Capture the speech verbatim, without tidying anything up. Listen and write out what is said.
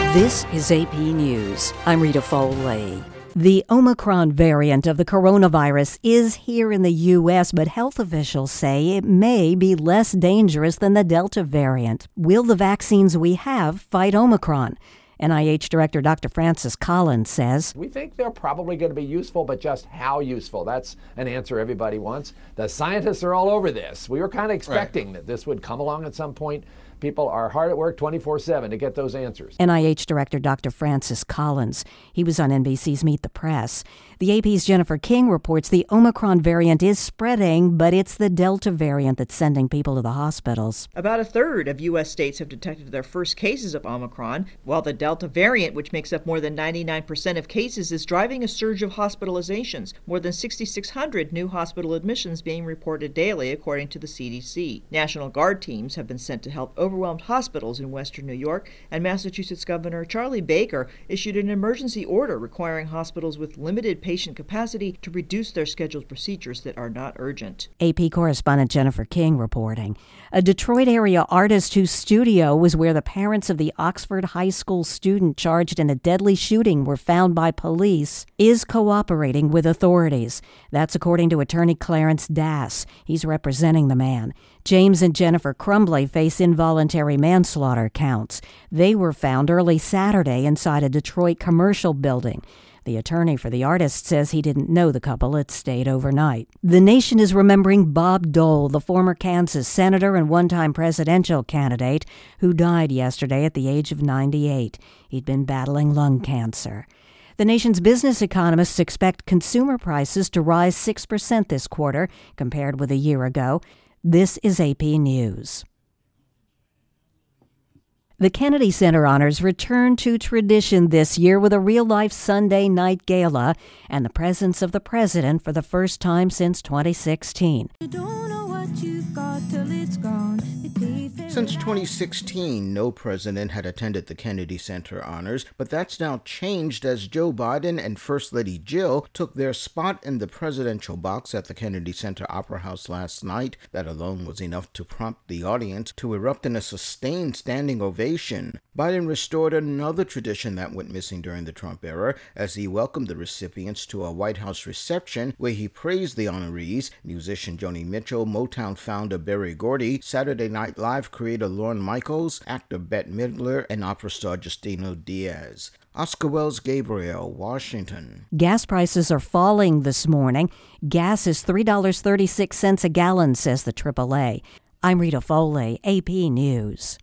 This is A P News. I'm Rita Foley. The Omicron variant of the coronavirus is here in the U S, but health officials say it may be less dangerous than the Delta variant. Will the vaccines we have fight Omicron? N I H Director Doctor Francis Collins says, We think they're probably going to be useful, but just how useful? That's an answer everybody wants. The scientists are all over this. We were kind of expecting right. that this would come along at some point. People are hard at work twenty-four seven to get those answers. N I H Director Doctor Francis Collins. He was on N B C's Meet the Press. The A P's Jennifer King reports the Omicron variant is spreading, but it's the Delta variant that's sending people to the hospitals. About a third of U S states have detected their first cases of Omicron, while the Delta variant, which makes up more than ninety-nine percent of cases, is driving a surge of hospitalizations. More than six thousand six hundred new hospital admissions being reported daily, according to the C D C. National Guard teams have been sent to help overwhelmed hospitals in western New York, and Massachusetts Governor Charlie Baker issued an emergency order requiring hospitals with limited patient capacity to reduce their scheduled procedures that are not urgent. A P correspondent Jennifer King reporting. A Detroit area artist whose studio was where the parents of the Oxford High School student charged in a deadly shooting were found by police is cooperating with authorities. That's according to attorney Clarence Dass. He's representing the man. James and Jennifer Crumbly face involuntary manslaughter counts. They were found early Saturday inside a Detroit commercial building. The attorney for the artist says he didn't know the couple had stayed overnight. The nation is remembering Bob Dole, the former Kansas senator and one-time presidential candidate who died yesterday at the age of ninety-eight. He'd been battling lung cancer. The nation's business economists expect consumer prices to rise six percent this quarter compared with a year ago. This is A P News. The Kennedy Center Honors return to tradition this year with a real-life Sunday night gala and the presence of the president for the first time since twenty sixteen. You don't know what you've got till it's gone. Since twenty sixteen, no president had attended the Kennedy Center Honors, but that's now changed as Joe Biden and First Lady Jill took their spot in the presidential box at the Kennedy Center Opera House last night. That alone was enough to prompt the audience to erupt in a sustained standing ovation. Biden restored another tradition that went missing during the Trump era as he welcomed the recipients to a White House reception where he praised the honorees, musician Joni Mitchell, Motown founder Berry Gordy, Saturday Night Live creator Lorne Michaels, actor Bette Midler, and opera star Justino Diaz. Oscar Wells Gabriel, Washington. Gas prices are falling this morning. Gas is three dollars and thirty-six cents a gallon, says the triple A. I'm Rita Foley, A P News.